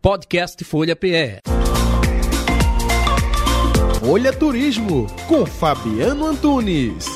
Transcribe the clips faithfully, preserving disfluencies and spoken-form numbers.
Podcast Folha P E. Folha Turismo, com Fabiano Antunes.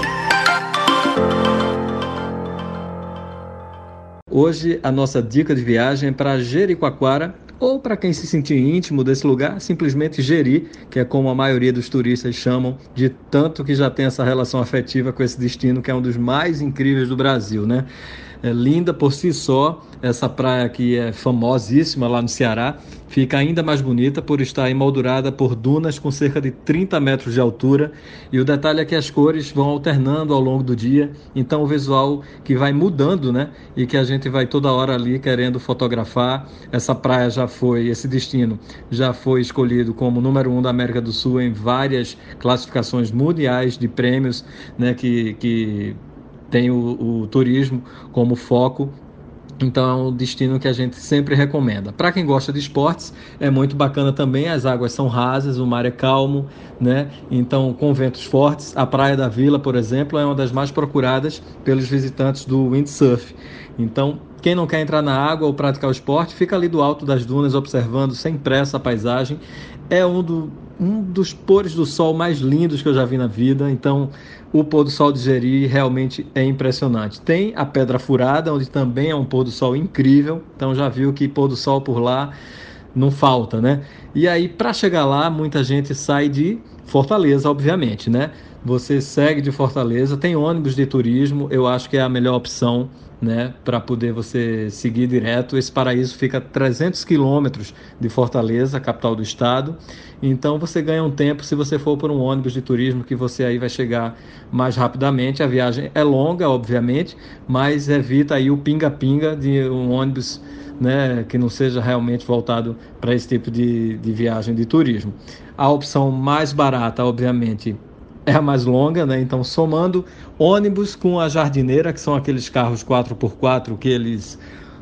Hoje a nossa dica de viagem é para Jericoacoara, ou para quem se sentir íntimo desse lugar, simplesmente Jeri, que é como a maioria dos turistas chamam, de tanto que já tem essa relação afetiva com esse destino, que é um dos mais incríveis do Brasil, né? É linda por si só, essa praia que é famosíssima lá no Ceará, fica ainda mais bonita por estar emoldurada por dunas com cerca de trinta metros de altura, e o detalhe é que as cores vão alternando ao longo do dia, então o visual que vai mudando, né? E que a gente vai toda hora ali querendo fotografar. Essa praia já foi, esse destino já foi escolhido como número um da América do Sul em várias classificações mundiais de prêmios, né? Que, que tem o, o turismo como foco. Então é um destino que a gente sempre recomenda. Para quem gosta de esportes, é muito bacana também. As águas são rasas, o mar é calmo, né? Então, com ventos fortes, a Praia da Vila, por exemplo, é uma das mais procuradas pelos visitantes do windsurf. Então, quem não quer entrar na água ou praticar o esporte, fica ali do alto das dunas, observando sem pressa a paisagem. É um, do, um dos pôres do sol mais lindos que eu já vi na vida. Então, o pôr do sol de Jeri realmente é impressionante. Tem a Pedra Furada, onde também é um pôr do sol incrível. Então, já viu que pôr do sol por lá não falta, né? E aí, para chegar lá, muita gente sai de Fortaleza, obviamente, né? Você segue de Fortaleza, tem ônibus de turismo, eu acho que é a melhor opção, né, para poder você seguir direto. Esse paraíso fica a trezentos quilômetros de Fortaleza, capital do estado, então você ganha um tempo se você for por um ônibus de turismo, que você aí vai chegar mais rapidamente. A viagem é longa, obviamente, mas evita aí o pinga-pinga de um ônibus, né, que não seja realmente voltado para esse tipo de, de viagem de turismo. A opção mais barata, obviamente, é a mais longa, né? Então, somando ônibus com a jardineira, que são aqueles carros quatro por quatro que eles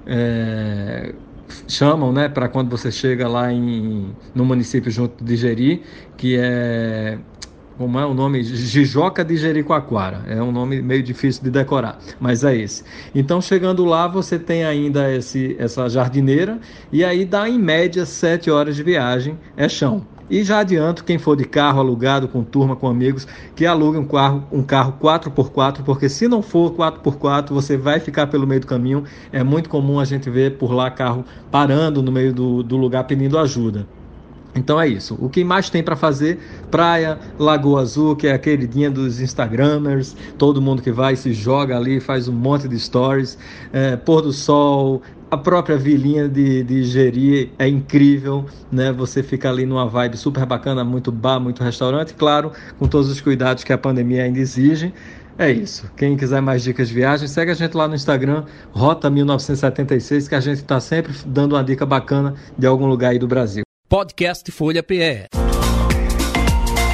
é, chamam, né, para quando você chega lá em, no município junto de Jeri, que é, como é o nome? Jijoca de Jericoacoara. É um nome meio difícil de decorar, mas é esse. Então, chegando lá, você tem ainda esse, essa jardineira, e aí dá em média sete horas de viagem, é chão. E já adianto, quem for de carro alugado, com turma, com amigos, que alugue um carro, um carro quatro por quatro, porque se não for quatro por quatro, você vai ficar pelo meio do caminho. É muito comum a gente ver por lá carro parando no meio do, do lugar pedindo ajuda. Então é isso. O que mais tem para fazer? Praia, Lagoa Azul, que é a queridinha dos Instagramers. Todo mundo que vai se joga ali, faz um monte de stories. É, pôr do sol, a própria vilinha de, de Jeri é incrível, né? Você fica ali numa vibe super bacana, muito bar, muito restaurante, claro, com todos os cuidados que a pandemia ainda exige. É isso. Quem quiser mais dicas de viagem, segue a gente lá no Instagram, Rota mil novecentos e setenta e seis, que a gente está sempre dando uma dica bacana de algum lugar aí do Brasil. Podcast Folha P E.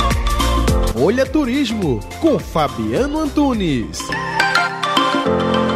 Folha Turismo, com Fabiano Antunes.